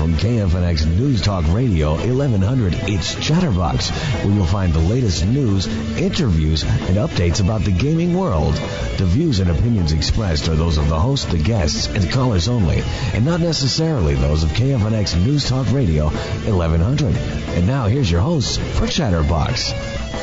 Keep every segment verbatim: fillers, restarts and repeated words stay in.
From K F N X News Talk Radio eleven hundred, it's Chatterbox, where you'll find the latest news, interviews, and updates about the gaming world. The views and opinions expressed are those of the host, the guests, and callers only, and not necessarily those of K F N X News Talk Radio eleven hundred. And now here's your host for Chatterbox.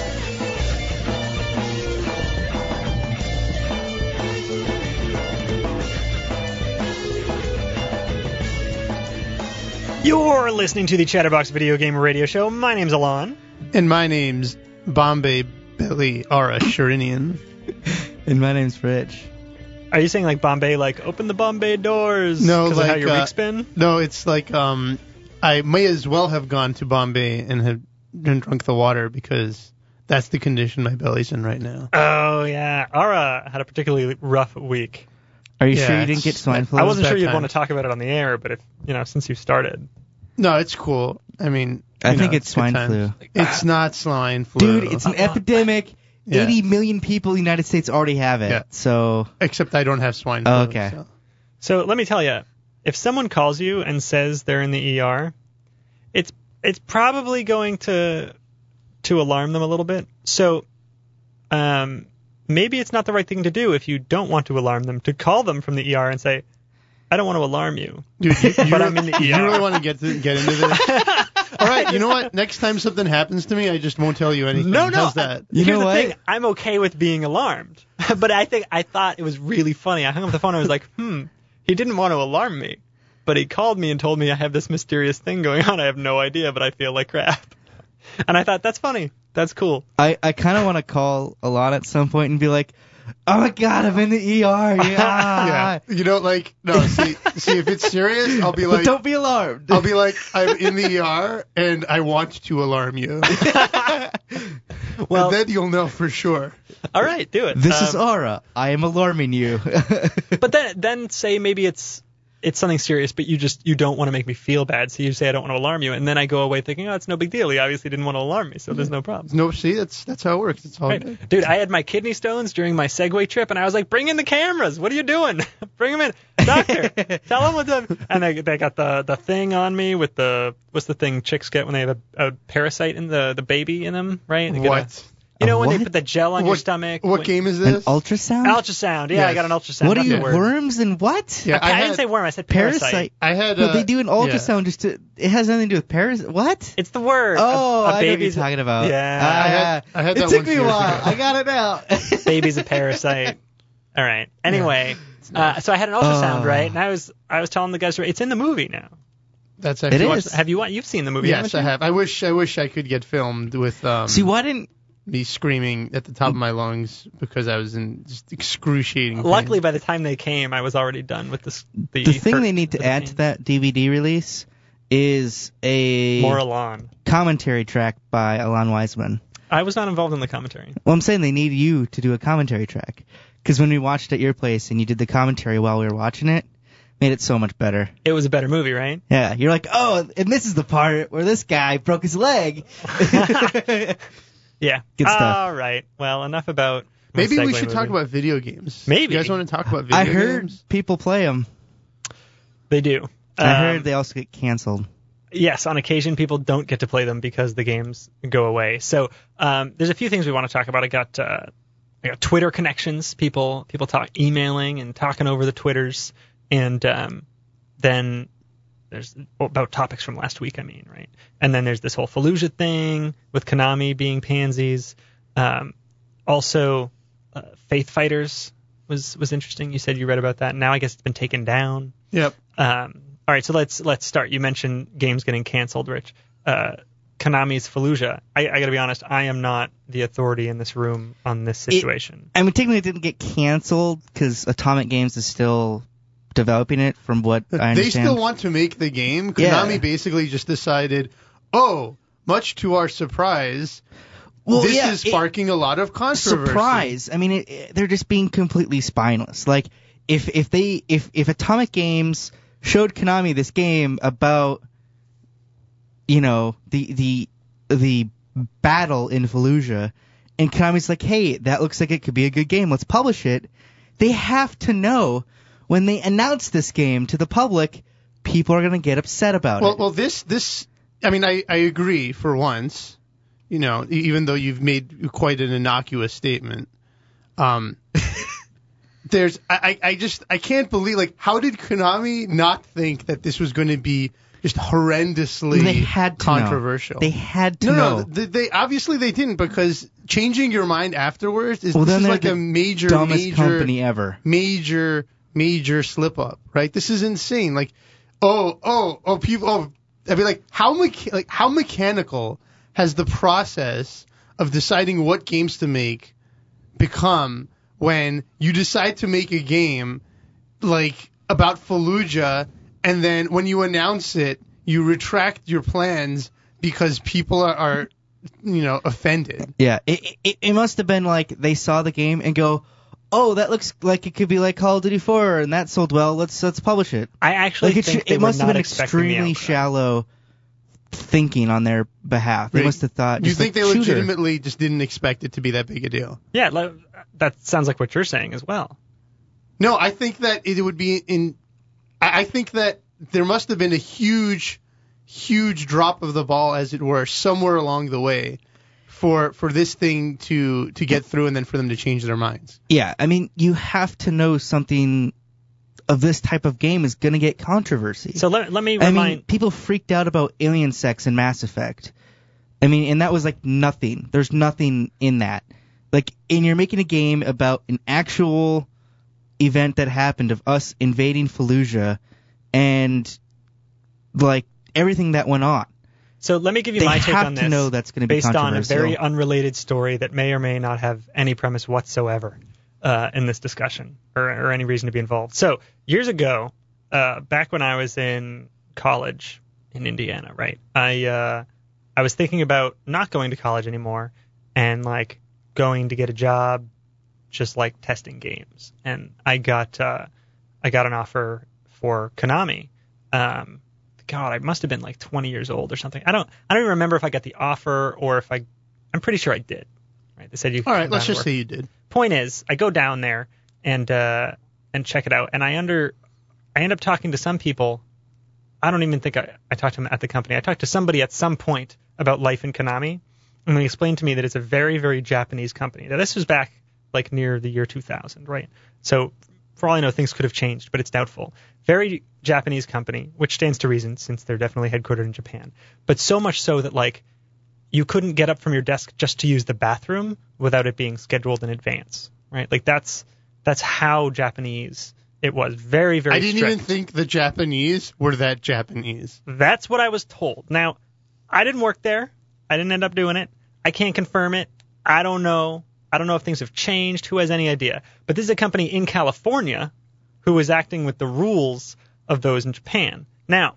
You're listening to the Chatterbox Video Game Radio Show. My name's Alon. And my name's Bombay Billy Ara Sharinian. And my name's Rich. Are you saying like Bombay, like open the Bombay doors? No, because like of how your uh, week's been? No, it's like um, I may as well have gone to Bombay and have and drunk the water because that's the condition my belly's in right now. Oh yeah, Ara had a particularly rough week. Are you Yeah, sure you didn't it's- get swine flu? I wasn't bad sure you'd times. want to talk about it on the air, but if you know, since you started, No, it's cool. I mean, I you think know, it's good swine times. flu. It's not swine flu. Dude, it's an epidemic. Yeah. eighty million people in the United States already have it. Yeah. So, Except I don't have swine flu. Oh, okay. so. so let me tell you, if someone calls you and says they're in the E R, it's it's probably going to to alarm them a little bit. So, um. Maybe it's not the right thing to do if you don't want to alarm them, to call them from the E R and say, I don't want to alarm you, Dude, you, you but re- I'm in the E R. You really want to get to, get into this? All right, you know what? Next time something happens to me, I just won't tell you anything. No, no. How's that? You Here's know the what? thing. I'm okay with being alarmed. But I think I thought it was really funny. I hung up the phone and I was like, hmm, he didn't want to alarm me. But he called me and told me I have this mysterious thing going on. I have no idea, but I feel like crap. And I thought, that's funny. That's cool. I, I kind of want to call Alon at some point and be like, oh my god, I'm in the E R. Yeah. Yeah. You know, like, no, see, see, if it's serious, I'll be But like, don't be alarmed. I'll be like, I'm in the E R and I want to alarm you. Well, And then you'll know for sure. all right, do it. This is Um, Aura. I am alarming you. But then, then say maybe it's it's something serious, but you just you don't want to make me feel bad, so you say I don't want to alarm you, and then I go away thinking, oh, it's no big deal. He obviously didn't want to alarm me, so there's no problem. No, see, that's that's how it works. It's all good. Right. Dude, I had my kidney stones during my Segway trip, and I was like, bring in the cameras. What are you doing? Bring them in. Doctor, tell them what's up. And they, they got the, the thing on me with the, what's the thing chicks get when they have a, a parasite in the, the baby in them, right? They get What? A, you know, A when they what? put the gel on your What- stomach. What when- game is An this? ultrasound? Ultrasound. Yeah, I Yes. got an ultrasound. What are That's you, the word. worms and what? Yeah, I, I didn't had- say worm. I said parasite. Parasite. I had. No, uh, they do an yeah. ultrasound just to. It has nothing to do with parasite. What? It's the word. Oh, a, a I know what you're baby's talking about. Yeah. Ah, I had- I had it that took once me a years while. ago. I got it now. Baby's a parasite. All right. Anyway, uh, so I had an ultrasound, Oh. right? And I was I was telling the guys, it's in the movie now. That's It actually. is. Have you wa- you've seen the movie? Yes, haven't I you? have. I wish. I wish I could get filmed with um, See, why didn't me screaming at the top of my lungs because I was in just excruciating. pain. Luckily, by the time they came, I was already done with this. The, the thing hurt they need to the add pain. to that D V D release is a More Alon. commentary track by Alon Wiseman. I was not involved in the commentary. Well, I'm saying they need you to do a commentary track because when we watched at your place and you did the commentary while we were watching it, made it so much better. It was a better movie, right? Yeah, you're like, oh, and this is the part where this guy broke his leg. Yeah. Good stuff. All right. Well, enough about. my Maybe we Segway should talk movie. about video games. Maybe. You guys want to talk about video I heard games? people play them. They do. I Um, heard they also get canceled. Yes, on occasion people don't get to play them because the games go away. So um, there's a few things we want to talk about. I got uh, I got Twitter connections. People people talk emailing and talking over the Twitters, and um, then there's about topics from last week. I mean, right? And then there's this whole Fallujah thing with Konami being pansies. Um, also, uh, Faith Fighters was was interesting. You said you read about that. Now I guess it's been taken down. Yep. Um, all right, so let's let's start. You mentioned games getting canceled, Rich. Uh, Konami's Fallujah. I, I got to be honest. I am not the authority in this room on this situation. I mean, technically it didn't get canceled because Atomic Games is still developing it from what I They understand. still want to make the game. Yeah. Konami basically just decided, oh, much to our surprise, Well, this yeah, is it- sparking a lot of controversy. surprise. I mean, it, it- they're just being completely spineless. Like, if if they if if Atomic Games showed Konami this game about, you know, the the the battle in Fallujah, and Konami's like, hey, that looks like it could be a good game. Let's publish it. They have to know when they announce this game to the public, people are going to get upset about well, it. Well, this, this, I mean, I, I agree for once, you know, e- even though you've made quite an innocuous statement. Um, there's, I, I just, I can't believe, like, how did Konami not think that this was going to be just horrendously they had to controversial? Know. They had to no, know. No, they, they obviously they didn't, because changing your mind afterwards is well, this then is they're like the a major, dumbest major company ever. Major, major slip up, right? This is insane. Like, oh, oh, oh, people. Oh, I mean, like, how mecha- like how mechanical has the process of deciding what games to make become when you decide to make a game like about Fallujah, and then when you announce it, you retract your plans because people are, are you know, offended. Yeah, it, it it must have been like they saw the game and go, oh, that looks like it could be like Call of Duty four, and that sold well. Let's let's publish it. I actually like it, think sh- they it were must have not been expecting the extremely outcome. shallow thinking on their behalf. They Right. must have thought. You just think like, they shooter. legitimately just didn't expect it to be that big a deal? Yeah, like, that sounds like what you're saying as well. No, I think that it would be in. I I think that there must have been a huge, huge drop of the ball, as it were, somewhere along the way, for for this thing to to get through, and then for them to change their minds. Yeah, I mean, you have to know something of this type of game is going to get controversy. So let, let me I remind... mean, people freaked out about alien sex in Mass Effect. I mean, and that was like nothing. There's nothing in that. Like, and you're making a game about an actual event that happened of us invading Fallujah and, like, everything that went on. So let me give you They my take have on to this, know that's gonna be based on a controversial. very unrelated story that may or may not have any premise whatsoever uh, in this discussion or, or any reason to be involved. So years ago, uh, back when I was in college in Indiana, right, I uh, I was thinking about not going to college anymore and like going to get a job, just like testing games. And I got uh, I got an offer for Konami. Um, God, I must have been like twenty years old or something. I don't I don't even remember if I got the offer or if I I'm pretty sure I did. Right? They said you could All right, come let's down just and work. say you did. Point is, I go down there and uh, and check it out, and I under I end up talking to some people. I don't even think I, I talked to them at the company. I talked to somebody at some point about life in Konami, and they explained to me that it's a very, very Japanese company. Now, this was back like near the year two thousand, right? So for all I know, things could have changed, but it's doubtful. Very Japanese company, which stands to reason since they're definitely headquartered in Japan. But so much so that like you couldn't get up from your desk just to use the bathroom without it being scheduled in advance, right? Like that's that's how Japanese it was. Very, very I didn't strict. even think the Japanese were that Japanese. That's what I was told. Now, I didn't work there. I didn't end up doing it. I can't confirm it. I don't know. I don't know if things have changed. Who has any idea? But this is a company in California who was acting with the rules of those in Japan. Now,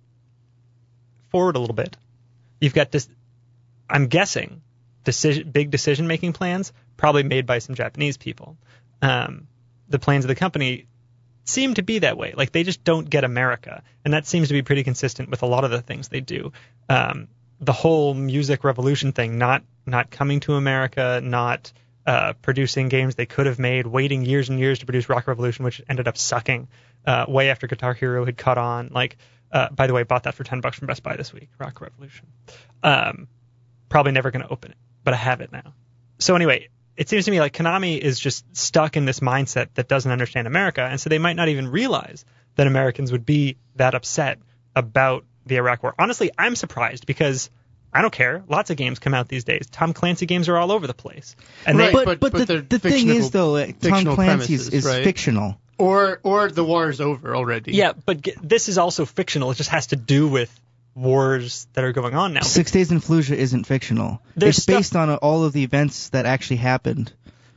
forward a little bit. You've got this, I'm guessing, decision, big decision-making plans probably made by some Japanese people. Um, the plans of the company seem to be that way. Like, they just don't get America. And that seems to be pretty consistent with a lot of the things they do. Um, the whole music revolution thing, not not coming to America, not uh, producing games they could have made, waiting years and years to produce Rock Revolution, which ended up sucking uh, way after Guitar Hero had caught on. Like, uh, by the way, bought that for ten bucks from Best Buy this week, Rock Revolution. Um, probably never going to open it, but I have it now. So anyway, it seems to me like Konami is just stuck in this mindset that doesn't understand America, and so they might not even realize that Americans would be that upset about the Iraq War. Honestly, I'm surprised because I don't care. Lots of games come out these days. Tom Clancy games are all over the place. And Right, they, but, but- but, but the, they're the thing fictional- is, though, uh, Tom fictional Clancy's premises, is right? fictional. Or or the war is over already. yeah, but g- this is also fictional. It just has to do with wars that are going on now. Six Days in Fallujah isn't fictional. There's it's stuff- based on uh, all of the events that actually happened.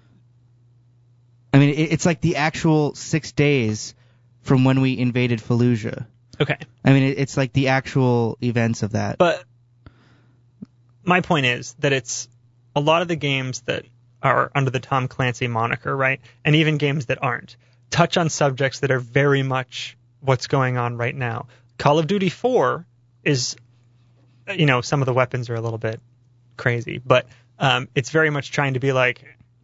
I mean, it, it's like the actual six days from when we invaded Fallujah. Okay. I mean, it, it's like the actual events of that. But my point is that it's a lot of the games that are under the Tom Clancy moniker, right? And even games that aren't, touch on subjects that are very much what's going on right now. Call of Duty four is, you know, some of the weapons are a little bit crazy, but um, it's very much trying to be like,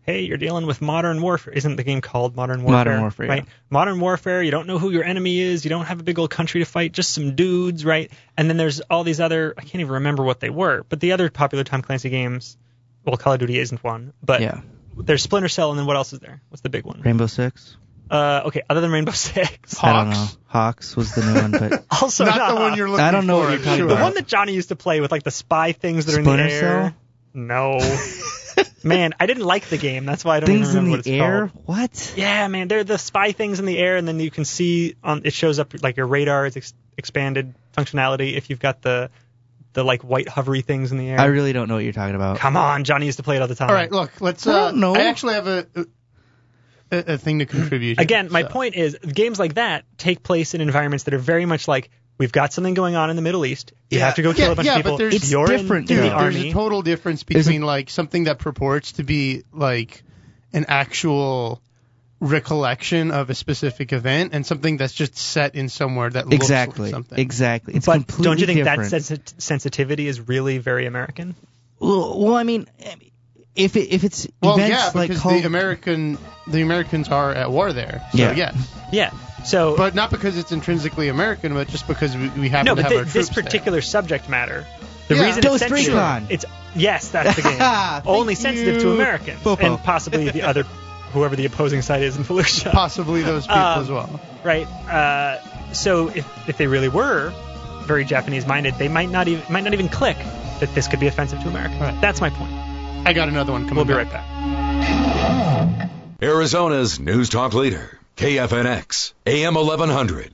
hey, you're dealing with Modern Warfare. Isn't the game called Modern Warfare? Modern Warfare, right? yeah. Modern Warfare, you don't know who your enemy is, you don't have a big old country to fight, just some dudes, right? And then there's all these other, I can't even remember what they were, but the other popular Tom Clancy games, well, Call of Duty isn't one, but Yeah. there's Splinter Cell, and then what else is there? What's the big one? Rainbow Six? Uh, okay, other than Rainbow Six. I don't know. Hawks was the new one, but Also Not the not- one you're looking for. I don't know what I'm you're talking sure. The about. one that Johnny used to play with, like, the spy things that are Splinter in the air. Cell? No. Man, I didn't like the game. That's why I don't Things even in remember the what it's air? called. What? Yeah, man, they're the spy things in the air, and then you can see on it shows up like your radar is ex- expanded functionality if you've got the the like white hovery things in the air. I really don't know what you're talking about. Come on, Johnny used to play it all the time. All right, look, let's. I Uh, don't know. I actually have a a, a thing to contribute. here, Again, my so. point is games like that take place in environments that are very much like we've got something going on in the Middle East. You Yeah. have to go kill Yeah, a bunch yeah, of people. but there's- It's You're different, in, in Dude, the there's army. a total difference There's a- between like something that purports to be like an actual recollection of a specific event and something that's just set in somewhere that looks Exactly. like something. Exactly. It's but completely don't you think different. that sensi- sensitivity is really very American? Well, well, I mean, if it, if it's Well, events yeah, like because Call- the American the Americans are at war there. So Yeah. yes. Yeah. So But not because it's intrinsically American, but just because we, we happen no, to but have thi- our this troops there. particular subject matter, the Yeah. reason Ghost it's sensitive, Recon. it's yes, that's the game. Thank Only sensitive to you. Americans Popo. and possibly the other, whoever the opposing side is in Fallujah. Possibly those people Um, as well. Right. Uh, so if if they really were very Japanese minded, they might not even might not even click that this could be offensive to America. Right. That's my point. I got another one coming We'll be back. right back. Arizona's News Talk leader, K F N X, A M eleven hundred.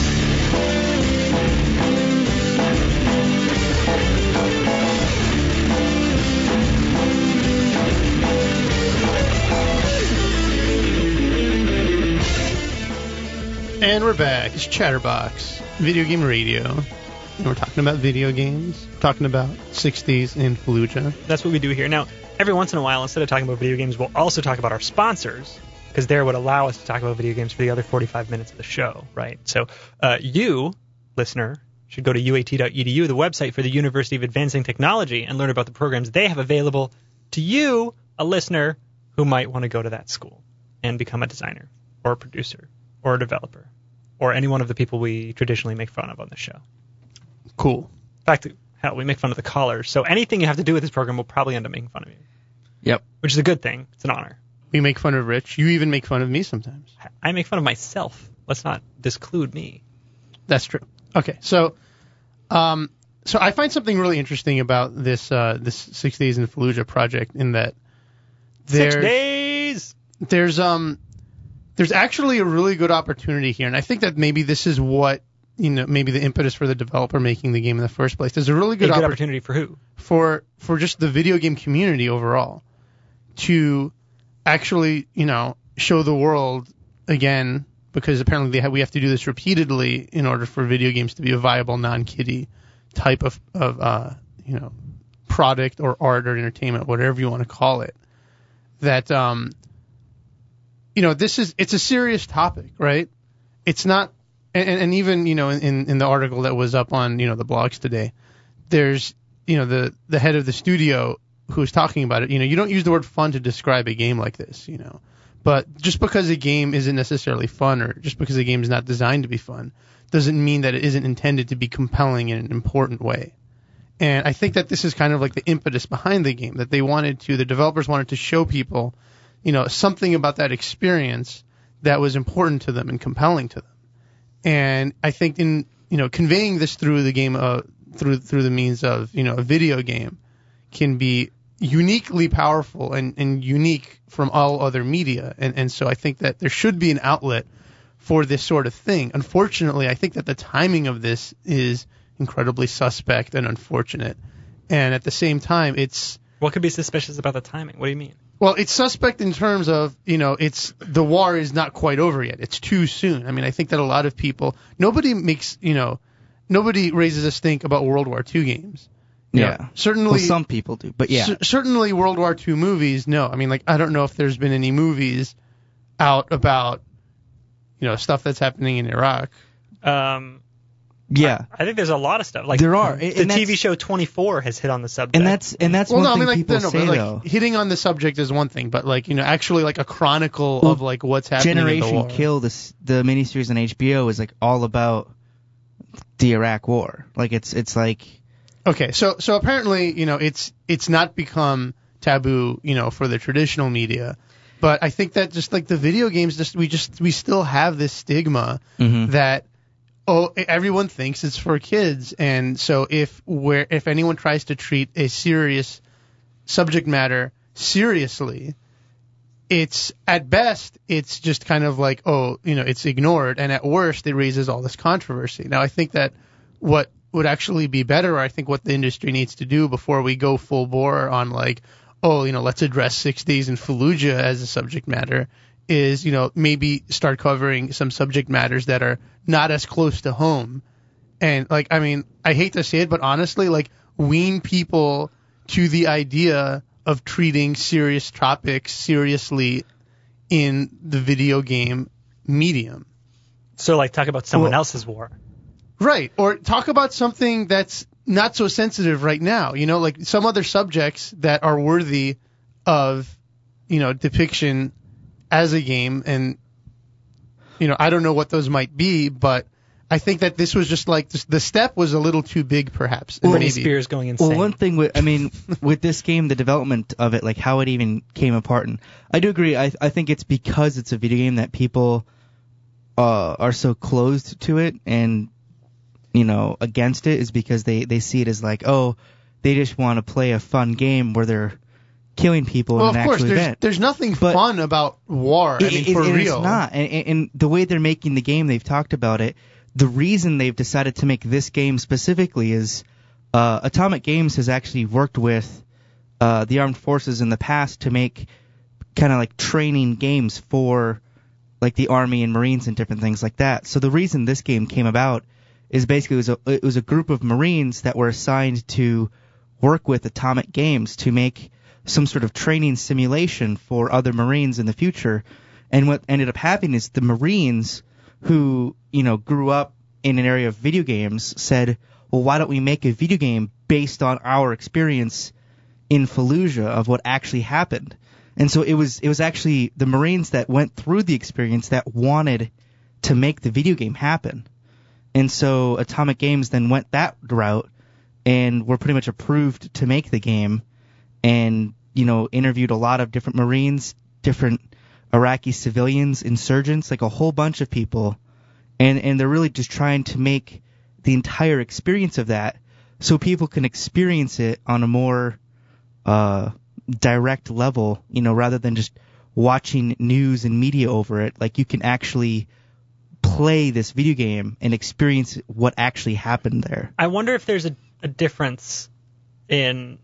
And we're back. It's Chatterbox, Video Game Radio. And we're talking about video games, talking about sixties in Fallujah. That's what we do here. Now, every once in a while, instead of talking about video games, we'll also talk about our sponsors, because they would allow us to talk about video games for the other forty-five minutes of the show, right? So uh, you, listener, should go to U A T dot E D U, the website for the University of Advancing Technology, and learn about the programs they have available to you, a listener, who might want to go to that school and become a designer or a producer or a developer or any one of the people we traditionally make fun of on the show. Cool. In fact, hell, we make fun of the callers, so anything you have to do with this program will probably end up making fun of you, Yep. which is a good thing. It's an honor. We make fun of Rich. You even make fun of me sometimes. I make fun of myself. Let's not disclude me. That's true. Okay, so, um, so I find something really interesting about this uh, this Six Days in Fallujah project in that Six there's days! there's um there's actually a really good opportunity here, and I think that maybe this is what you know maybe the impetus for the developer making the game in the first place. There's a really A good, good oppor- opportunity for who? for for just the video game community overall to actually, you know, show the world again, because apparently they have, we have to do this repeatedly in order for video games to be a viable non-kiddie type of, of uh, you know, product or art or entertainment, whatever you want to call it. That, um, you know, this is, it's a serious topic, right? It's not, and, and even, you know, in, in the article that was up on, you know, the blogs today, there's, you know, the, the head of the studio who was talking about it, you know, you don't use the word fun to describe a game like this, you know. But just because a game isn't necessarily fun, or just because a game is not designed to be fun, doesn't mean that it isn't intended to be compelling in an important way. And I think that this is kind of like the impetus behind the game, that they wanted to, the developers wanted to show people, you know, something about that experience that was important to them and compelling to them. And I think in, you know, conveying this through the game, uh, through through the means of, you know, a video game can be uniquely powerful and, and unique from all other media. And, and so I think that there should be an outlet for this sort of thing. Unfortunately, I think that the timing of this is incredibly suspect and unfortunate. And at the same time, it's, What could be suspicious about the timing? What do you mean? well, it's suspect in terms of, you know, it's, the war is not quite over yet. It's too soon. I mean, I think that a lot of people, nobody makes, you know, nobody raises a stink about World War Two games. You Yeah. know, certainly, Well, some people do, but yeah. cer- certainly World War Two movies, no. I mean, like, I don't know if there's been any movies out about, you know, stuff that's happening in Iraq. Um, Yeah, I, I think there's a lot of stuff. Like there are. The And T V that's- show twenty-four has hit on the subject. and that's and that's Well, one no, I thing mean, like, people no, no, say but, like, though. hitting on the subject is one thing, but like, you know, actually like a chronicle Well, of like what's happening in the Generation war. Kill, this the miniseries on H B O is like all about the Iraq War. Like it's it's like Okay, so so apparently, you know, it's it's not become taboo, you know, for the traditional media, but I think that just like the video games, just we just we still have this stigma Mhm. that oh everyone thinks it's for kids, and so if where if anyone tries to treat a serious subject matter seriously, it's at best it's just kind of like oh you know it's ignored, and at worst it raises all this controversy. Now I think that what would actually be better, or I think what the industry needs to do before we go full bore on like oh you know let's address Six Days in Fallujah as a subject matter, is you know maybe start covering some subject matters that are not as close to home, and like I mean I hate to say it, but honestly like wean people to the idea of treating serious topics seriously in the video game medium. So, like, talk about someone Well- else's war. Right. Or talk about something that's not so sensitive right now. You know, like some other subjects that are worthy of, you know, depiction as a game. And, you know, I don't know what those might be, but I think that this was just like the step was a little too big, perhaps. and Britney maybe. Spears going insane. well, one thing with I mean with this game, the development of it, like how it even came apart, and I do agree. I I think it's because it's a video game that people uh, are so closed to it and you know against it is because they they see it as like oh they just want to play a fun game where they're killing people Well, in of an course, actual there's, event. there's nothing But- fun about war. I It- mean, it- for and real. It's not. And, and- and the way they're making the game, they've talked about it. The reason they've decided to make this game specifically is uh, Atomic Games has actually worked with uh, the armed forces in the past to make kind of like training games for like the Army and Marines and different things like that. So the reason this game came about is basically it was a, it was a group of Marines that were assigned to work with Atomic Games to make some sort of training simulation for other Marines in the future. And what ended up happening is the Marines who, you know, grew up in an area of video games said, well, why don't we make a video game based on our experience in Fallujah of what actually happened? And so it was it was actually the Marines that went through the experience that wanted to make the video game happen. And so Atomic Games then went that route and were pretty much approved to make the game and, you know, interviewed a lot of different Marines, different Iraqi civilians, insurgents, like a whole bunch of people. And, and they're really just trying to make the entire experience of that so people can experience it on a more uh, direct level, you know, rather than just watching news and media over it. Like you can actually play this video game and experience what actually happened there. I wonder if there's a, a difference in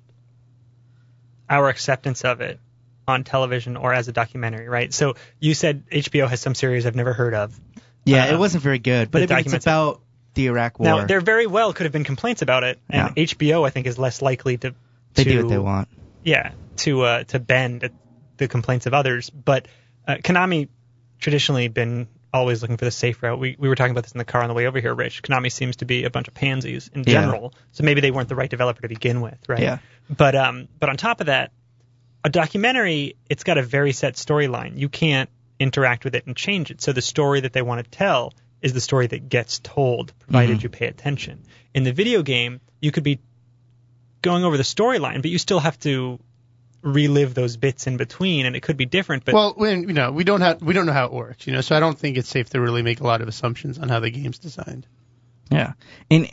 our acceptance of it on television or as a documentary, right? So you said H B O has some series I've never heard of. Yeah, Uh, it wasn't very good, but the I mean, it's documents- about the Iraq War. Now, there very well could have been complaints about it, and Yeah. H B O, I think, is less likely to. they to do what they want. Yeah, to uh, to bend the complaints of others. But uh, Konami traditionally been always looking for the safe route. We we were talking about this in the car on the way over here, Rich. Konami seems to be a bunch of pansies in Yeah. general, so maybe they weren't the right developer to begin with, right? Yeah. But um, but on top of that, a documentary, it's got a very set storyline. You can't interact with it and change it. So the story that they want to tell is the story that gets told, provided Mhm. you pay attention. In the video game, you could be going over the storyline, but you still have to relive those bits in between, and it could be different. But Well, when, you know, we don't have we don't know how it works, you know, so I don't think it's safe to really make a lot of assumptions on how the game's designed. Yeah. And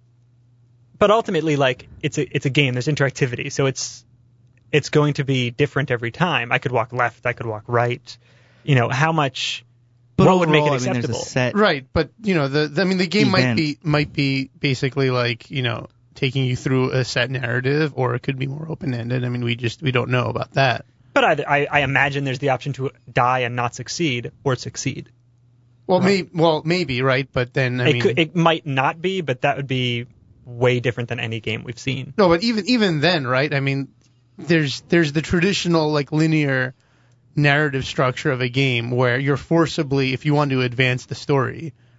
but ultimately, like it's a it's a game. There's interactivity, so it's it's going to be different every time. I could walk left, I could walk right. You know, how much? but what would make it overall, I mean, acceptable? there's a set. Right, but you know, the, the I mean, the game might Event. be might be basically like you know taking you through a set narrative, or it could be more open ended. I mean, we just we don't know about that. But I, I, I imagine there's the option to die and not succeed, or succeed. Well, Right. may, well, maybe right, but then I it mean, could, it might not be, but that would be way different than any game we've seen. no, but even even then, right? I mean, there's there's the traditional like linear narrative structure of a game where you're forcibly, if you want to advance the story,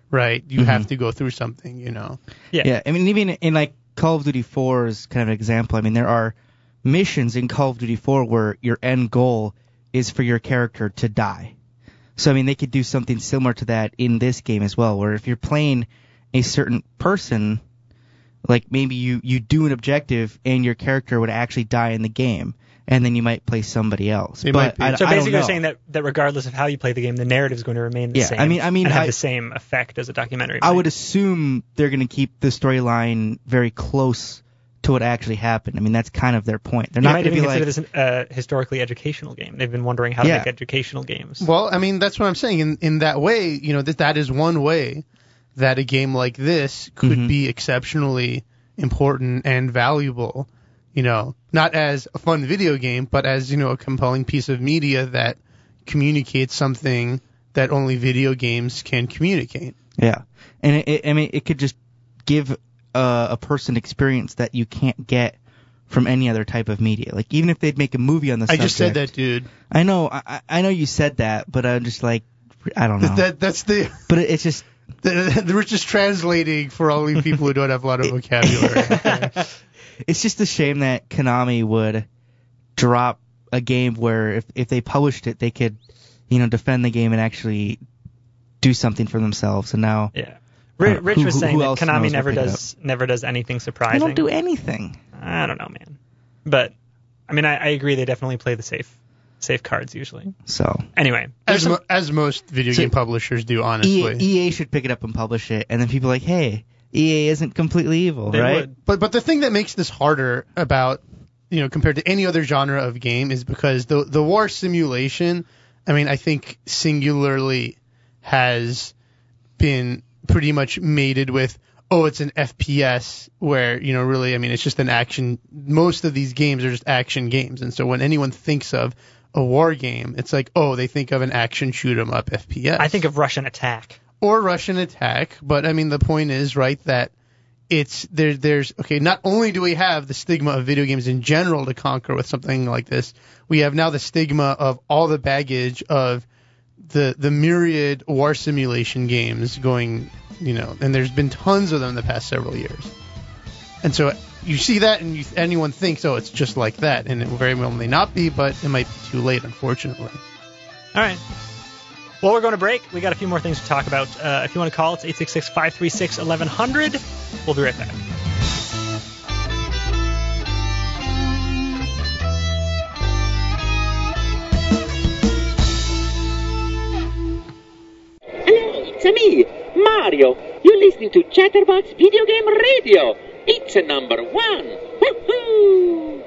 right? You Mhm. have to go through something, you know. Yeah. Yeah, I mean, even in like Call of Duty four is kind of an example. I mean, there are missions in Call of Duty four where your end goal is for your character to die. So, I mean, they could do something similar to that in this game as well, where if you're playing a certain person, like maybe you, you do an objective and your character would actually die in the game, and then you might play somebody else. It but might be. I, So I don't basically, you're know. saying that, that regardless of how you play the game, the narrative is going to remain the Yeah, same. I mean- I mean, and have I- the same effect as a documentary. I might. would assume they're going to keep the storyline very close to what actually happened. I mean, that's kind of their point. They're You not might going to even be consider like, this a uh, historically educational game. They've been wondering how to Yeah. make educational games. Well, I mean, that's what I'm saying. In in that way, you know, that that is one way that a game like this could Mhm. be exceptionally important and valuable. You know, not as a fun video game, but as, you know, a compelling piece of media that communicates something that only video games can communicate. yeah. And it, it, I mean, it could just give uh, a person experience that you can't get from any other type of media. Like, even if they'd make a movie on the I subject. just said that, dude. I know, I, I know you said that, but I'm just like, I don't know. That that's the, but it, it's just, the we're just translating for all you people who don't have a lot of vocabulary. Okay? it's just a shame that Konami would drop a game where if if they published it, they could, you know, defend the game and actually do something for themselves. And now Yeah. R- Uh, Rich who- was who- saying who that else Konami knows never what they does never does anything they surprising. don't do anything. I don't know, man. But I mean, I, I agree. They definitely play the safe safe cards usually. So Anyway, As there's mo- some- as most video So- game publishers do, E- honestly. EA should pick it up and publish it, and then people are like, hey, E A isn't completely evil, they right? would. But but the thing that makes this harder about, you know, compared to any other genre of game is because the the war simulation, I mean, I think singularly has been pretty much mated with, oh, it's an F P S where, you know, really, I mean, it's just an action. Most of these games are just action games. And so when anyone thinks of a war game, it's like, oh, they think of an action shoot 'em up F P S. I think of Russian Attack. Or Russian Attack, but I mean the point is, right, that it's there there's okay, not only do we have the stigma of video games in general to conquer with something like this, we have now the stigma of all the baggage of the the myriad war simulation games going, you know, and there's been tons of them the past several years. And so you see that and you, anyone thinks, oh, it's just like that, and it very well may not be, but it might be too late, unfortunately. All right. Well, we're going to break. We got a few more things to talk about. Uh, if you want to call, it's eight six six, five three six, eleven hundred. We'll be right back. Hello, it's me, Mario. You're listening to Chatterbox Video Game Radio. It's a number one. Woohoo!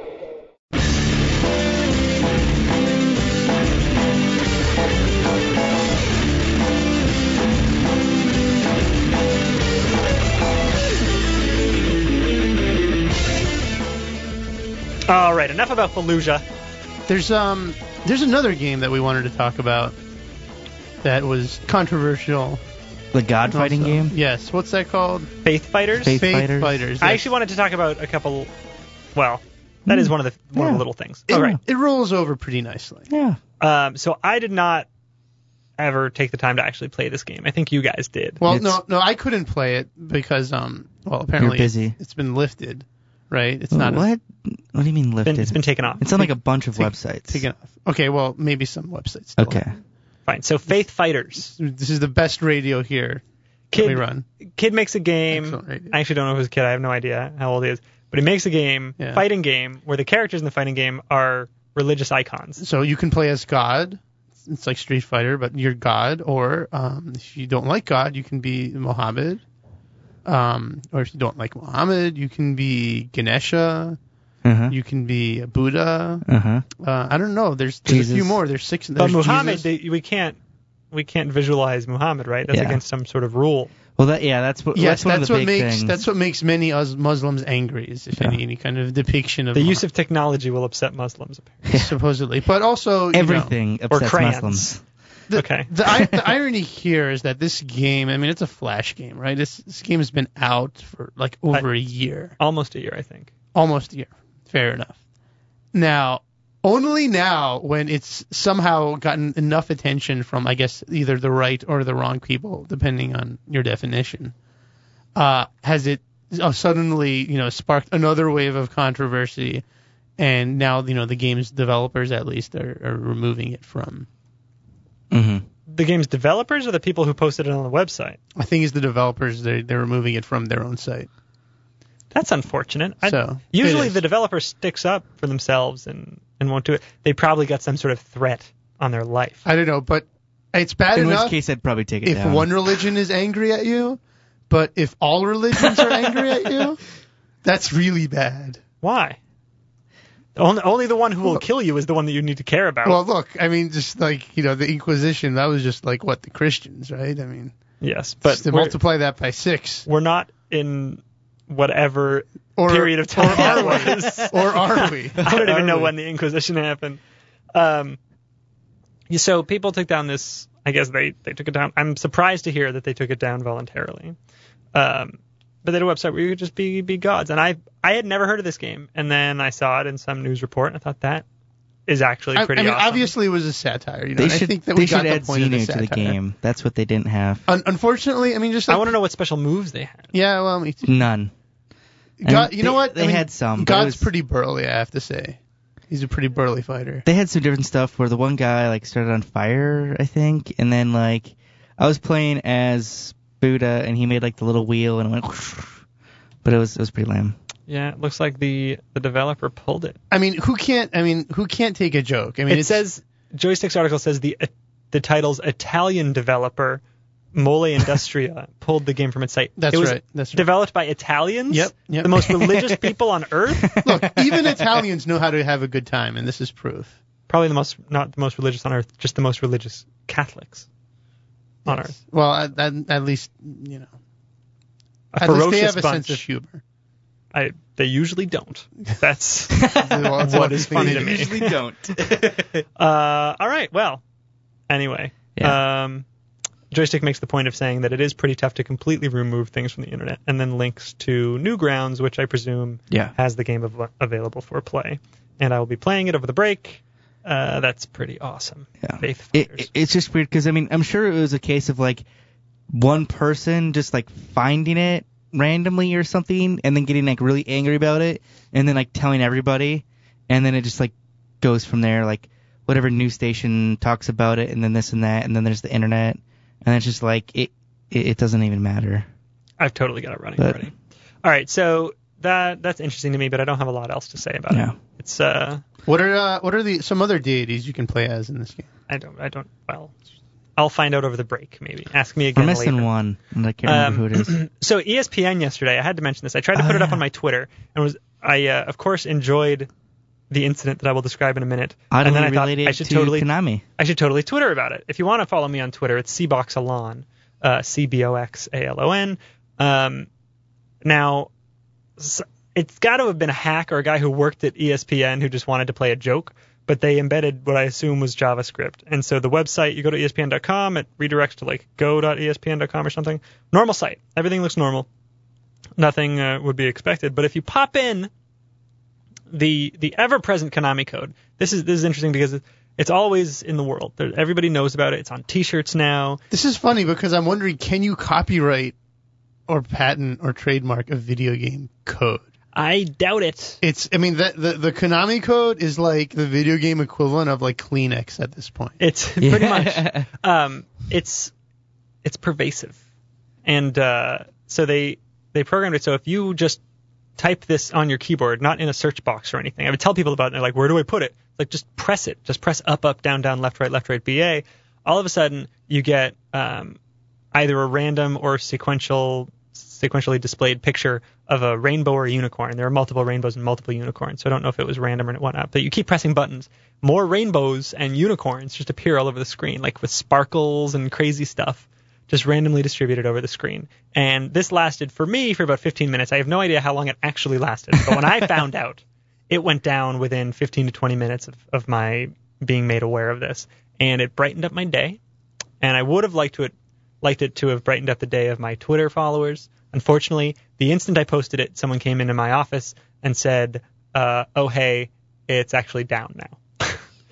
All right. Enough about Fallujah. There's um there's another game that we wanted to talk about that was controversial. The God fighting also. game? Yes. What's that called? Faith Fighters. Faith Fighters. Fighters. I yes. actually wanted to talk about a couple. Well, that is one of the one of Yeah. the little things. It, All right. it rolls over pretty nicely. Yeah. Um, so I did not ever take the time to actually play this game. I think you guys did. Well, It's- no, no, I couldn't play it because um, well, apparently You're busy. it's been lifted, right? It's not What? What do you mean It's lifted? been, it's been taken off. It's on like a bunch of Take- websites. taken off. Okay, well, maybe some websites. Still. Okay. Fine. So Faith Fighters. This is the best radio here. That we Kid, run. kid makes a game. Excellent radio. I actually don't know if he's a kid. I have no idea how old he is. But he makes a game, Yeah. fighting game, where the characters in the fighting game are religious icons. So you can play as God. It's like Street Fighter, but you're God. Or um, if you don't like God, you can be Muhammad. Um, or if you don't like Muhammad, you can be Ganesha. Uh-huh. You can be Buddha. Uh-huh. Uh, I don't know. There's, there's a few Jesus. more. There's six. But There's Muhammad, Jesus. they, we can't we can't visualize Muhammad, right? That's Yeah. against some sort of rule. Well, that yeah, that's what. Yes, that's one that's of the what big makes things. that's what makes many us Muslims angry. Is if Yeah. any any kind of depiction of The use of technology will upset Muslims, apparently. supposedly, but also you know, Everything Or upsets crayons. Muslims. the, Okay. The, I, the irony here is that this game. I mean, it's a flash game, right? This this game has been out for like over a year, Almost a year, I think. almost a year. Fair enough. Now, Only now, when it's somehow gotten enough attention from, I guess, either the right or the wrong people, depending on your definition, uh, has it uh, suddenly, you know, sparked another wave of controversy, and now, you know, the game's developers, at least, are, are removing it from. Mm-hmm. The game's developers or the people who posted it on the website? I think it's the developers. They're, they're removing it from their own site. That's unfortunate. I, So, usually it is. the developer sticks up for themselves and, and won't do it. They probably got some sort of threat on their life. I don't know, but it's bad In enough which case, I'd probably take it if down. one religion is angry at you, but if all religions are angry at you, that's really bad. Why? Only, only the one who will kill you is the one that you need to care about. Well, look, I mean, just like, you know, the Inquisition, that was just like, what, the Christians, right? I mean, yes, but just to we're, multiply that by six. we're not in whatever Or, period of time or that are we? was. Or are we? I don't even Are know we? when the Inquisition happened. Um, yeah, so people took down this. I guess they, they took it down. I'm surprised to hear that they took it down voluntarily. Um, but they had a website where you could just be be gods, and I I had never heard of this game, and then I saw it in some news report, and I thought that is actually I, pretty I mean, awesome. obviously it was a satire. You know, They and should, I think that they we got should the add point of the Xenu to the satire. game. That's what they didn't have. Un- unfortunately, I mean, just like, I want to know what special moves they had. yeah, well, me too. None. God, mean, you know they- what? they I mean, had some, but it God's was- pretty burly, I have to say. He's a pretty burly fighter. They had some different stuff where the one guy like started on fire, I think, and then like I was playing as Buddha and he made like the little wheel and it went, but it was it was pretty lame. Yeah, it looks like the, the developer pulled it. I mean, who can't? I mean, who can't take a joke? I mean, It it's, says Joystick's article says the uh, the title's Italian developer Mole Industria pulled the game from its site. That's it was right, that's right. developed by Italians. Yep, yep. The most religious people on earth. look, even Italians know how to have a good time, and this is proof. Probably the most, not the most religious on earth, just the most religious Catholics on Yes. earth. Well, at, at, at least, you know, A at least ferocious they have a bunch. sense of humor. I, they usually don't. That's Well, it's what is everything funny to they me. do. Usually don't. Uh, all right. Well, anyway, Yeah. um, Joystick makes the point of saying that it is pretty tough to completely remove things from the internet, and then links to Newgrounds, which I presume Yeah. has the game av- available for play. And I will be playing it over the break. Uh, that's pretty awesome. Yeah. Faith It, Fighters. it, it's just weird because I mean I'm sure it was a case of like one person just like finding it randomly or something and then getting like really angry about it and then like telling everybody and then it just like goes from there, like whatever news station talks about it and then this and that and then there's the internet and it's just like it it, it doesn't even matter. I've totally got it running But- already. All right, so that that's interesting to me, but I don't have a lot else to say about Yeah. it. It's uh, What are uh, what are the some other deities you can play as in this game? I don't, I don't. Well, I'll find out over the break. Maybe ask me We're again missing later. one and I can't remember Um, who it is. So E S P N yesterday, I had to mention this. I tried to Oh, put it up yeah. on my Twitter, and was I uh, of course enjoyed the incident that I will describe in a minute. How do and then we I thought relate it I should to totally Konami? I should totally Twitter about it. If you want to follow me on Twitter, it's cboxalon, uh, C B O X A L O N. Um, now, s- it's got to have been a hack or a guy who worked at E S P N who just wanted to play a joke, but they embedded what I assume was JavaScript. And so the website, you go to E S P N dot com, it redirects to like go dot E S P N dot com or something. Normal site. Everything looks normal. Nothing uh, would be expected. But if you pop in the the ever-present Konami code, this is this is interesting because it, it's always in the world. There, everybody knows about it. It's on T-shirts now. This is funny because I'm wondering, can you copyright or patent or trademark a video game code? I doubt it. It's, I mean, the, the the Konami code is like the video game equivalent of like Kleenex at this point. It's pretty much. Um, it's it's pervasive, and uh, so they they programmed it so if you just type this on your keyboard, not in a search box or anything. I would tell people about it. And they're like, where do I put it? Like, just press it. Just press up, up, down, down, left, right, left, right, B A. All of a sudden, you get um, either a random or sequential, sequentially displayed picture of a rainbow or a unicorn. There are multiple rainbows and multiple unicorns, so I don't know if it was random or whatnot. But you keep pressing buttons. More rainbows and unicorns just appear all over the screen, like with sparkles and crazy stuff, just randomly distributed over the screen. And this lasted for me for about fifteen minutes. I have no idea how long it actually lasted, but when I found out, it went down within fifteen to twenty minutes of, of my being made aware of this, and it brightened up my day. And I would have liked to it, liked it to have brightened up the day of my Twitter followers. Unfortunately, the instant I posted it, someone came into my office and said, uh, "Oh hey, it's actually down now."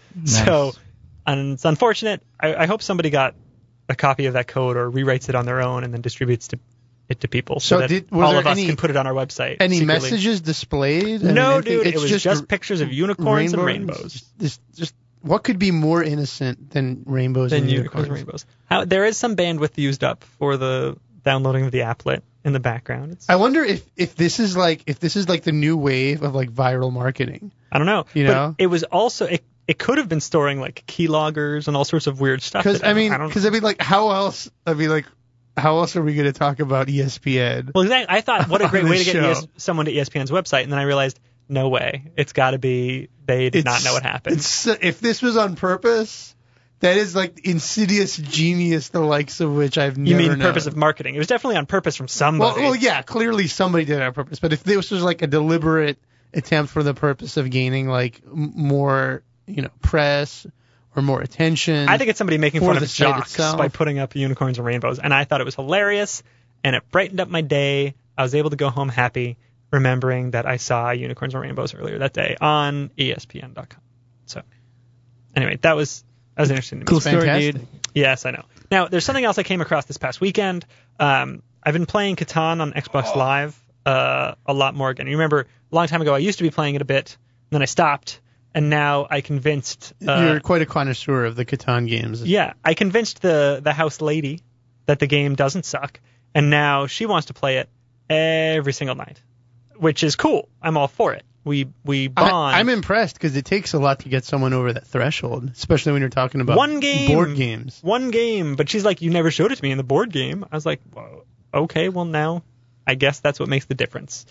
Nice. So, and it's unfortunate. I, I hope somebody got a copy of that code or rewrites it on their own and then distributes to, it to people so, So that did- were all there of us any- can put it on our website. Any secretly. messages displayed? I No, mean, dude. it's It was just, pictures of unicorns and rainbows. Just, just what could be more innocent than rainbows Than and unicorns unicorns? and rainbows. How, there is some bandwidth used up for the downloading of the applet in the background. It's, I wonder if, if this is like if this is like the new wave of like viral marketing. I don't know. You but know? it was also it, it could have been storing like keyloggers and all sorts of weird stuff. Because that I mean, I don't because I mean, like how else? I mean, like how else are we going to talk about E S P N? Well, exactly. I thought, what a great on way to this get show. E S- someone to E S P N's website, and then I realized, no way. It's got to be they did not know what happened. It's, if this was on purpose, that is like insidious genius, the likes of which I've never You mean known. purpose of marketing? It was definitely on purpose from Well, somebody. well, yeah, clearly somebody did it on purpose. But if this was like a deliberate attempt for the purpose of gaining like m- more, you know, press or more attention, I think it's somebody making for fun the of site jocks itself. by putting up unicorns and rainbows, and I thought it was hilarious, and it brightened up my day. I was able to go home happy, remembering that I saw unicorns and rainbows earlier that day on E S P N dot com. So, anyway, that was that was interesting to me. Cool story, fantastic. dude. Yes, I know. Now, there's something else I came across this past weekend. Um, I've been playing Catan on Xbox Live uh, a lot more again. You remember, a long time ago, I used to be playing it a bit, and then I stopped, and now I convinced... Uh, You're quite a connoisseur of the Catan games. yeah, I convinced the, the house lady that the game doesn't suck, and now she wants to play it every single night, which is cool. I'm all for it. We we bond. I, I'm impressed because it takes a lot to get someone over that threshold, especially when you're talking about One game. board games. One game, but she's like, you never showed it to me in the board game. I was like, well, okay, well now, I guess that's what makes the difference.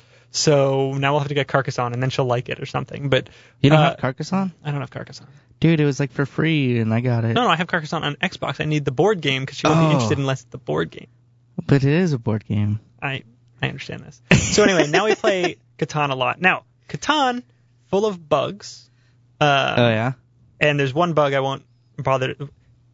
So now we'll have to get Carcassonne, and then she'll like it or something. But You don't uh, have Carcassonne? I don't have Carcassonne. Dude, it was like for free, and I got it. No, no, I have Carcassonne on Xbox. I need the board game because she won't Oh. be interested unless it's the board game. But it is a board game. I I understand this. So anyway, now we play Catan a lot. Now, Catan, full of bugs. Uh, Oh, yeah? And there's one bug I won't bother. To,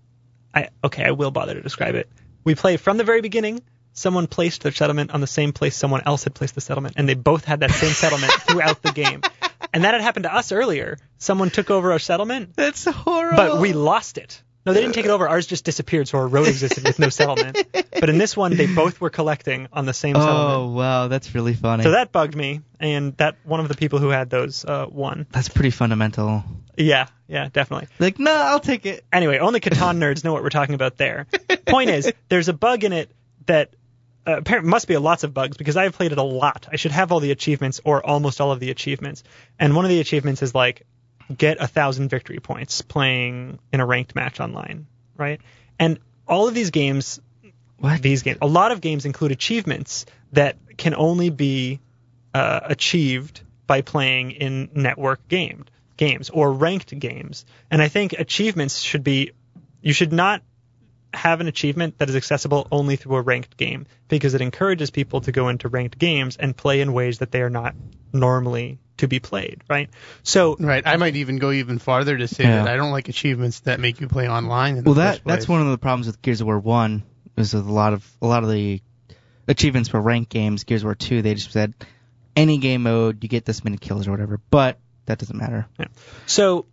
I okay, I will bother to describe it. We played from the very beginning. Someone placed their settlement on the same place someone else had placed the settlement, and they both had that same settlement throughout the game. And that had happened to us earlier. Someone took over our settlement, That's horrible. but we lost it. No, they didn't take it over. Ours just disappeared, so our road existed with no settlement. But in this one, they both were collecting on the same settlement. Oh, wow, that's really funny. So that bugged me, and that one of the people who had those uh, won. That's pretty fundamental. Yeah, yeah, definitely. Like, no, I'll take it. Anyway, only Catan nerds know what we're talking about there. Point is, there's a bug in it that uh, apparently must be lots of bugs because I've played it a lot. I should have all the achievements or almost all of the achievements. And one of the achievements is like get a thousand victory points playing in a ranked match online, right? And all of these games, What? these games, a lot of games include achievements that can only be uh, achieved by playing in network gamed games or ranked games. And I think achievements should be, you should not have an achievement that is accessible only through a ranked game because it encourages people to go into ranked games and play in ways that they are not normally to be played, right? So Right. I might even go even farther to say Yeah. that I don't like achievements that make you play online. In Well, the that first place. that's one of the problems with Gears of War one. Is with a lot of a lot of the achievements for ranked games. Gears of War two, they just said any game mode you get this many kills or whatever, but that doesn't matter. Yeah. So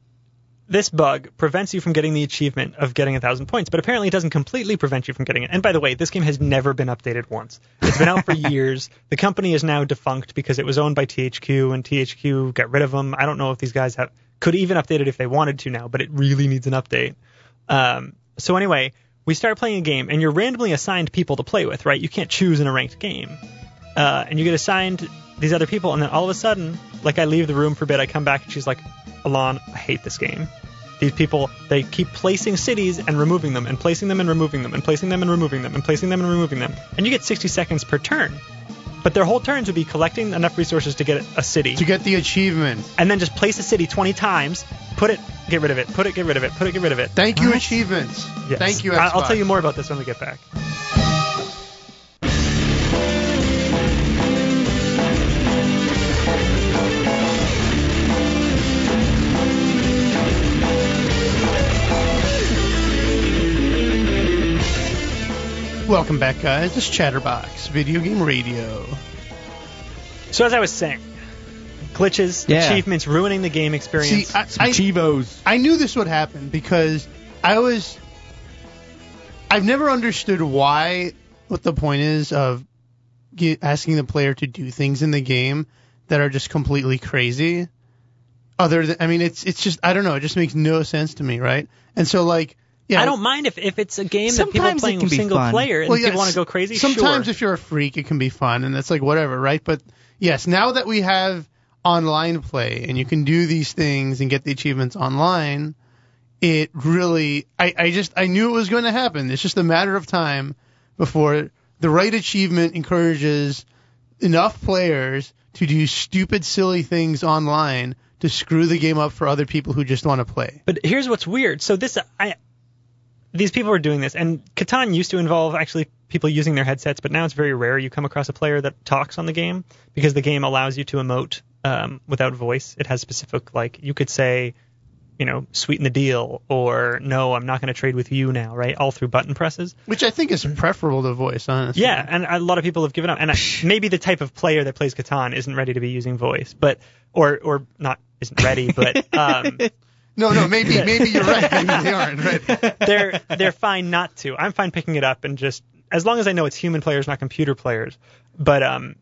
this bug prevents you from getting the achievement of getting a thousand points, but apparently it doesn't completely prevent you from getting it. And by the way, this game has never been updated once. It's been out for years. The company is now defunct because it was owned by T H Q, and T H Q got rid of them. I don't know if these guys have could even update it if they wanted to now, but it really needs an update. Um, so anyway, we start playing a game, and you're randomly assigned people to play with, right? You can't choose in a ranked game. Uh, and you get assigned these other people, and then all of a sudden, like I leave the room for a bit, I come back, and she's like, Alon, I hate this game. These people, they keep placing cities and removing them, and placing them and removing them, and placing them and removing them, and placing them and removing them. And you get sixty seconds per turn. But their whole turns would be collecting enough resources to get a city, to get the achievement. and then just place a city twenty times, put it, get rid of it, put it, get rid of it, put it, get rid of it. Thank you, What? achievements. Yes. Thank you, Xbox. I- I'll tell you more about this when we get back. Welcome back, guys. This is Chatterbox Video Game Radio. So as I was saying, glitches, Yeah. achievements, ruining the game experience. See, I, I, Chivos. I knew this would happen because I was. I've never understood why, what the point is of get, asking the player to do things in the game that are just completely crazy. Other than, I mean, it's it's just, I don't know, it just makes no sense to me, right? And so, like, yeah. I don't mind if, if it's a game that Sometimes people are it playing can be single fun. player and Well, yeah, people want to go crazy. Sometimes sure. if you're a freak, it can be fun, and it's like whatever, right? But yes, now that we have online play and you can do these things and get the achievements online, it really, I, I just, I knew it was going to happen. It's just a matter of time before the right achievement encourages enough players to do stupid, silly things online to screw the game up for other people who just want to play. But here's what's weird. So this, I, these people are doing this, and Catan used to involve actually people using their headsets, but now it's very rare you come across a player that talks on the game because the game allows you to emote um, without voice. It has specific, like, you could say, you know, sweeten the deal, or no, I'm not going to trade with you now, right? All through button presses. Which I think is preferable to voice, honestly. Yeah, and a lot of people have given up. And I, maybe the type of player that plays Catan isn't ready to be using voice, but or or not isn't ready, but um, No, no, maybe maybe you're right. Maybe they aren't right. they're they're fine not to. I'm fine picking it up and just as long as I know it's human players, not computer players. But um,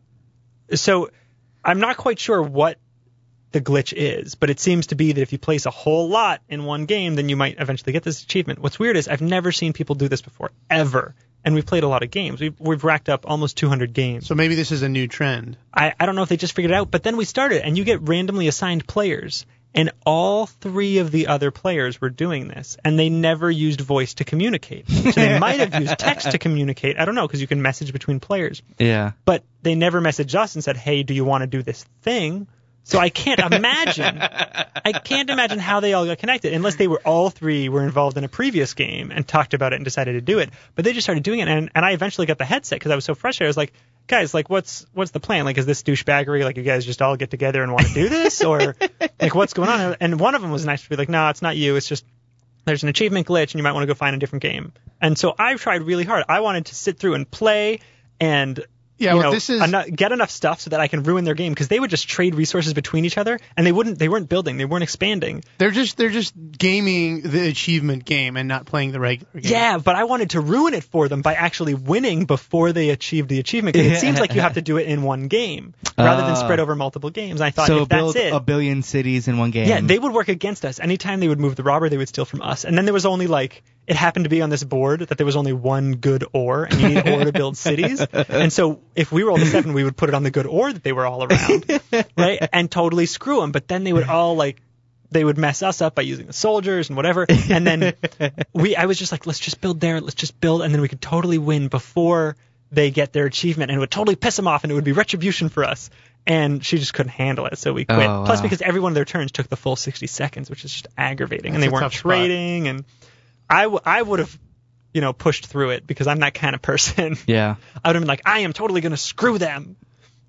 so I'm not quite sure what the glitch is, but it seems to be that if you place a whole lot in one game, then you might eventually get this achievement. What's weird is I've never seen people do this before, ever. And we've played a lot of games. We've, we've racked up almost two hundred games. So maybe this is a new trend. I, I don't know if they just figured it out, but then we started, and you get randomly assigned players, and all three of the other players were doing this, and they never used voice to communicate. So they might have used text to communicate. I don't know, because you can message between players. Yeah. But they never messaged us and said, hey, do you want to do this thing? So I can't imagine, I can't imagine how they all got connected unless they were all three were involved in a previous game and talked about it and decided to do it. But they just started doing it, and, and I eventually got the headset because I was so frustrated. I was like, guys, like, what's what's the plan? Like, is this douchebaggery? Like, you guys just all get together and want to do this, or like, what's going on? And one of them was nice to be like, no, it's not you. It's just there's an achievement glitch, and you might want to go find a different game. And so I tried really hard. I wanted to sit through and play and. Yeah, you well, know, this is enough, get enough stuff so that I can ruin their game because they would just trade resources between each other and they wouldn't they weren't building, they weren't expanding. they're just they're just gaming the achievement game and not playing the regular game. Yeah, but I wanted to ruin it for them by actually winning before they achieved the achievement. It seems like you have to do it in one game rather than Uh, spread over multiple games. I thought So if that's build it, a billion cities in one game. yeah, they would work against us. Anytime they would move the robber, they would steal from us. And then there was only like it happened to be on this board that there was only one good ore, and you need ore to build cities. And so if we rolled a seven, we would put it on the good ore that they were all around, right? And totally screw them. But then they would all like they would mess us up by using the soldiers and whatever. And then we, I was just like, let's just build there, let's just build, and then we could totally win before they get their achievement, and it would totally piss them off, and it would be retribution for us. And she just couldn't handle it, so we quit. Oh, Plus, wow. because every one of their turns took the full sixty seconds, which is just aggravating, and That's they a weren't tough spot. trading. And I, w- I would have, you know, pushed through it because I'm that kind of person. Yeah. I would have been like, I am totally going to screw them.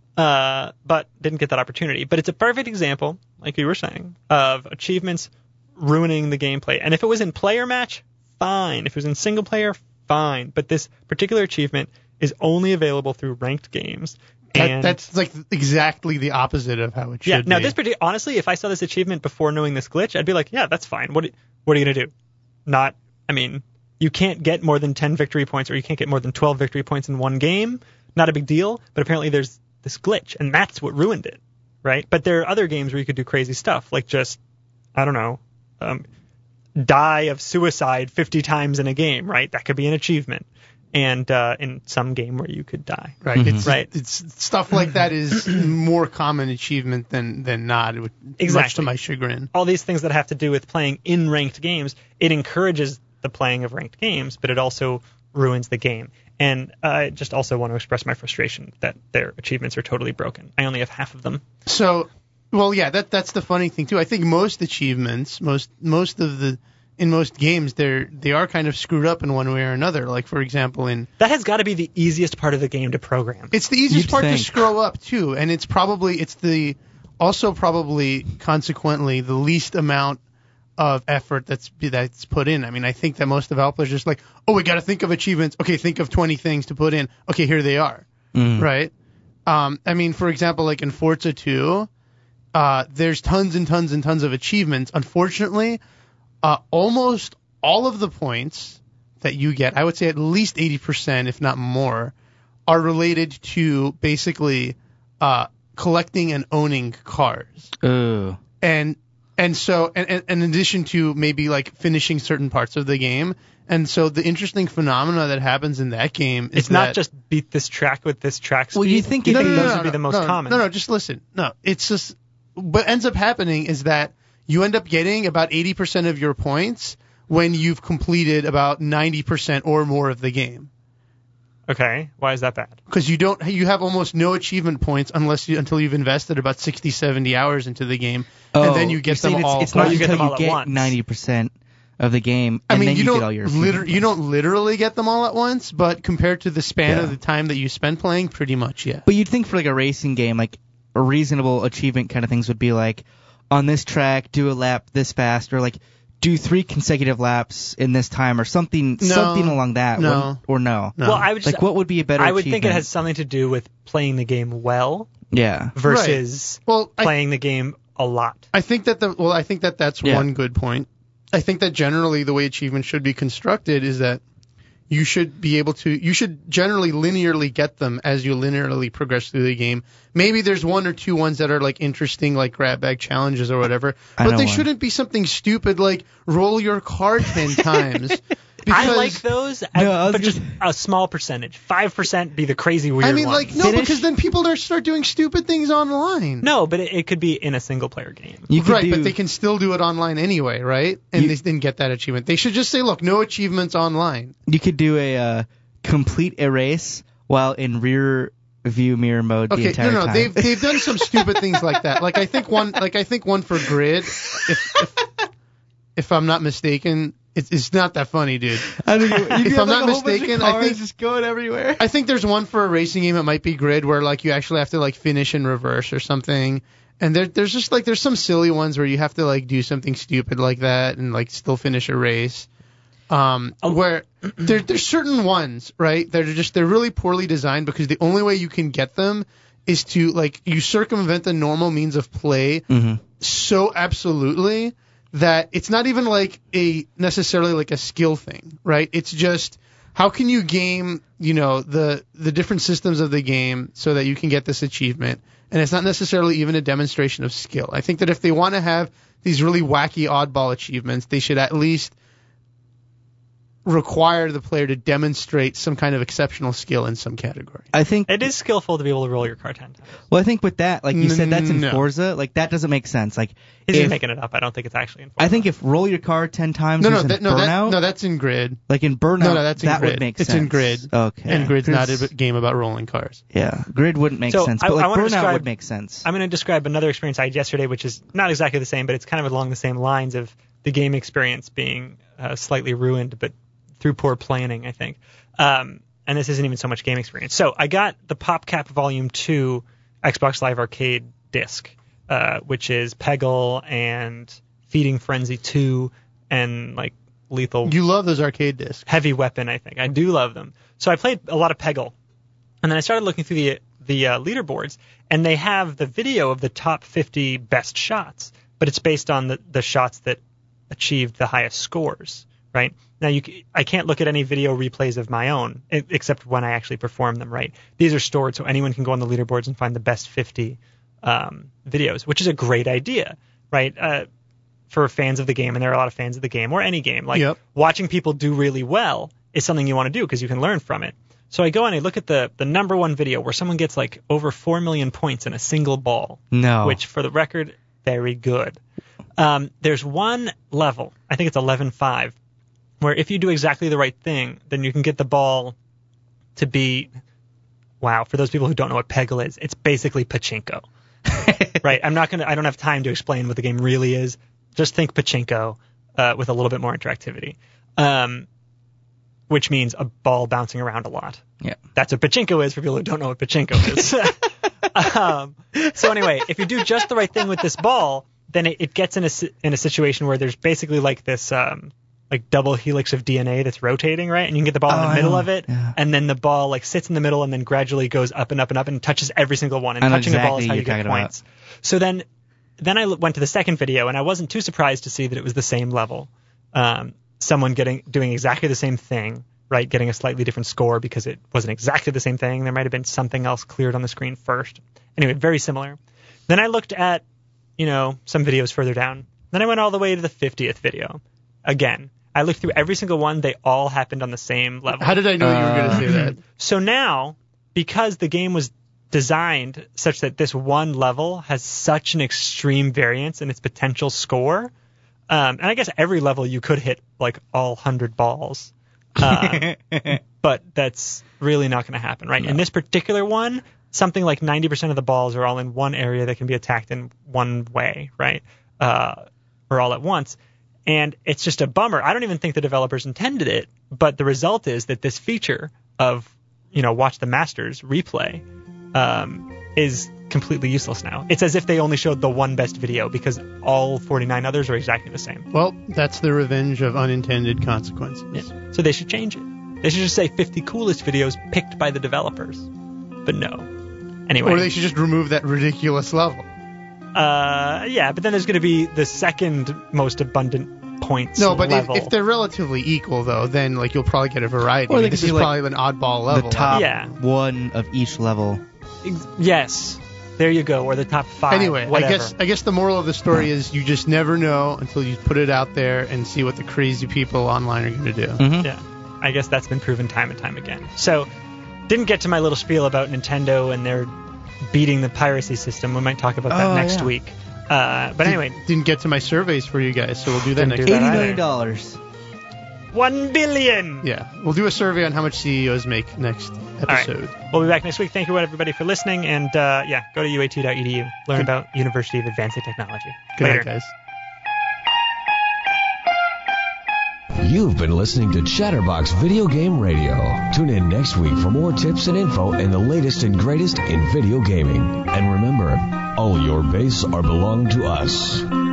Uh, but didn't get that opportunity. But it's a perfect example, like you were saying, of achievements ruining the gameplay. And if it was in player match, fine. If it was in single player, fine. But this particular achievement is only available through ranked games. That, And that's like exactly the opposite of how it should yeah, now be. this particular, honestly, if I saw this achievement before knowing this glitch, I'd be like, yeah, that's fine. What what are you gonna do? Not, I mean, you can't get more than ten victory points, or you can't get more than twelve victory points in one game. Not a big deal, but apparently there's this glitch, and that's what ruined it, right? But there are other games where you could do crazy stuff, like just, I don't know, um, die of suicide fifty times in a game, right? That could be an achievement. And uh, in some game where you could die. Right. It's, Right. It's stuff like that is more common achievement than than not. It would, Much Exactly. to my chagrin. All these things that have to do with playing in ranked games, it encourages the playing of ranked games, but it also ruins the game. And I just also want to express my frustration that their achievements are totally broken. I only have half of them. So, well, yeah, that that's the funny thing too. I think most achievements, most most of the in most games, they're they are kind of screwed up in one way or another. Like for example, in That has got to be the easiest part of the game to program. it's the easiest You'd part think. to screw up too, and it's probably it's the also probably consequently the least amount of effort that's that's put in. I mean, I think that most developers are just like, oh, we got to think of achievements. Okay, think of twenty things to put in. Okay, here they are. Mm. Right. Um, I mean, for example, like in Forza two, uh, there's tons and tons and tons of achievements. Unfortunately, uh, almost all of the points that you get, I would say at least eighty percent, if not more, are related to basically uh, collecting and owning cars. Ooh. And and so, and, and in addition to maybe like finishing certain parts of the game. And so the interesting phenomena that happens in that game is It's that, not just beat this track with this track speed. Well, you think you if think you- those no, would be no, the most no, common. No, no, just listen. No, it's just what ends up happening is that you end up getting about eighty percent of your points when you've completed about ninety percent or more of the game. Okay, why is that bad? Because you don't, you have almost no achievement points unless you, until you've invested about sixty, seventy hours into the game, Oh, and then you get you're them saying all. It's, it's not Oh, you get until them all you at get once. ninety percent of the game, I and mean, then you, you, don't get all your liter- achievement you don't literally get them all at once, but compared to the span Yeah. of the time that you spend playing, pretty much, yeah. But you'd think for like a racing game, like a reasonable achievement kind of things would be like, on this track, do a lap this fast, or like do three consecutive laps in this time, or something, No. something along that. No. Or, or no. No. Well, I would just, Like what would be a better? I would think it achievement? has something to do with playing the game well Yeah. versus Well, I, playing the game a lot. I think that the well, I think that that's Yeah. one good point. I think that generally the way achievements should be constructed is that you should be able to, you should generally linearly get them as you linearly progress through the game. Maybe there's one or two ones that are like interesting, like grab bag challenges or whatever, I but know they one. shouldn't be something stupid like roll your car ten times. I Because- like those, No, I was but just gonna- a small percentage. Five percent be the crazy weird I mean, ones. like, no, Finish- because then people are start doing stupid things online. No, but it, it could be in a single player game. You could Right, do, but they can still do it online anyway, right? And You- they didn't get that achievement. They should just say, look, no achievements online. You could do a uh, complete erase while in rear view mirror mode the Okay, entire no, no, time. they've they've done some stupid things like that. Like I think one, like I think one for Grid, if if, if I'm not mistaken, it's it's not that funny, dude. I think it- you'd If have, I'm like, not a whole bunch of mistaken, I cars think- just going everywhere. I think there's one for a racing game. It might be Grid, where like you actually have to like finish in reverse or something. And there there's just like there's some silly ones where you have to like do something stupid like that and like still finish a race. Um, where there, there's certain ones, right, that are just, they're really poorly designed because the only way you can get them is to, like, you circumvent the normal means of play Mm-hmm. so absolutely that it's not even like a, necessarily like a skill thing, right? It's just, how can you game, you know, the, the different systems of the game so that you can get this achievement? And it's not necessarily even a demonstration of skill. I think that if they want to have these really wacky oddball achievements, they should at least require the player to demonstrate some kind of exceptional skill in some category. I think It is skillful to be able to roll your car ten times. Well, I think with that, like you said, that's in No. Forza. Like that doesn't make sense. Like He's if, just making it up. I don't think it's actually in Forza. I think if roll your car ten times No, no, was in that, no, that, Burnout, no, that's in Grid. like in Burnout, No, no, that's in that Grid. would make It's sense. in Grid. Okay. And Grid's not Grid's- a game about rolling cars. Yeah, Grid wouldn't make So, sense, I- but like I wanna Burnout describe- would make sense. I'm going to describe another experience I had yesterday, which is not exactly the same, but it's kind of along the same lines of the game experience being uh, slightly ruined, but through poor planning, I think. Um, and this isn't even so much game experience. So I got the PopCap Volume two Xbox Live Arcade disc, uh, which is Peggle and Feeding Frenzy two and like Lethal You love those arcade discs. Heavy Weapon, I think. I do love them. So I played a lot of Peggle. And then I started looking through the the uh, leaderboards, and they have the video of the top fifty best shots, but it's based on the, the shots that achieved the highest scores, right? Now, you, c- I can't look at any video replays of my own, e- except when I actually perform them, right? These are stored, so anyone can go on the leaderboards and find the best fifty um, videos, which is a great idea, right? Uh, for fans of the game, and there are a lot of fans of the game, or any game. Like, Yep. watching people do really well is something you want to do because you can learn from it. So I go and I look at the, the number one video where someone gets like over four million points in a single ball, No. which for the record, very good. Um, there's one level, I think it's eleven five, where if you do exactly the right thing, then you can get the ball to be, wow, for those people who don't know what Peggle is, it's basically pachinko. Right? I'm not going to, I don't have time to explain what the game really is. Just think pachinko uh, with a little bit more interactivity. Um, which means a ball bouncing around a lot. Yeah. That's what pachinko is for people who don't know what pachinko is. um, so anyway, if you do just the right thing with this ball, then it, it gets in a si- in a situation where there's basically like this um, like double helix of D N A that's rotating, right? And you can get the ball in Oh, the I middle know. of it, Yeah. and then the ball like sits in the middle and then gradually goes up and up and up and touches every single one. And I know touching the ball is exactly how what you you're get talking points. So then then I l- went to the second video, and I wasn't too surprised to see that it was the same level. Um, someone getting doing exactly the same thing, right, getting a slightly different score because it wasn't exactly the same thing. There might have been something else cleared on the screen first. Anyway, very similar. Then I looked at, you know, some videos further down. Then I went all the way to the fiftieth video. Again, I looked through every single one. They all happened on the same level. How did I know you were going to say that? So now, because the game was designed such that this one level has such an extreme variance in its potential score, um, and I guess every level you could hit like all one hundred balls, uh, but that's really not going to happen, right? No. In this particular one, something like ninety percent of the balls are all in one area that can be attacked in one way, right? Uh, or all at once. And it's just a bummer. I don't even think the developers intended it, but the result is that this feature of, you know, watch the Masters replay um, is completely useless now. It's as if they only showed the one best video because all forty-nine others are exactly the same. Well, that's the revenge of unintended consequences. Yeah. So they should change it. They should just say fifty coolest videos picked by the developers. But no. Anyway. Or they should just remove that ridiculous level. Uh, yeah, but then there's going to be the second most abundant points No, but level. if, if they're relatively equal, though, then like you'll probably get a variety. Or I they mean, this could is do, like, probably an oddball level. The top Yeah. one of each level. Ex- yes, there you go, or the top five. Anyway, whatever. I guess I guess the moral of the story is you just never know until you put it out there and see what the crazy people online are going to do. Mm-hmm. Yeah, I guess that's been proven time and time again. So, didn't get to my little spiel about Nintendo and their beating the piracy system. We might talk about that Oh, next yeah. week. Uh, but anyway, Didn't get to my surveys for you guys, so we'll do that Didn't next do week. that Eighty either. million dollars. one billion. Yeah, we'll do a survey on how much C E Os make next episode. Right. We'll be back next week. Thank you, everybody, for listening. And uh, yeah, go to U A T dot E D U. Learn about University of Advancing Technology. Good Later. night, guys. You've been listening to Chatterbox Video Game Radio. Tune in next week for more tips and info and the latest and greatest in video gaming. And remember, all your base are belong to us.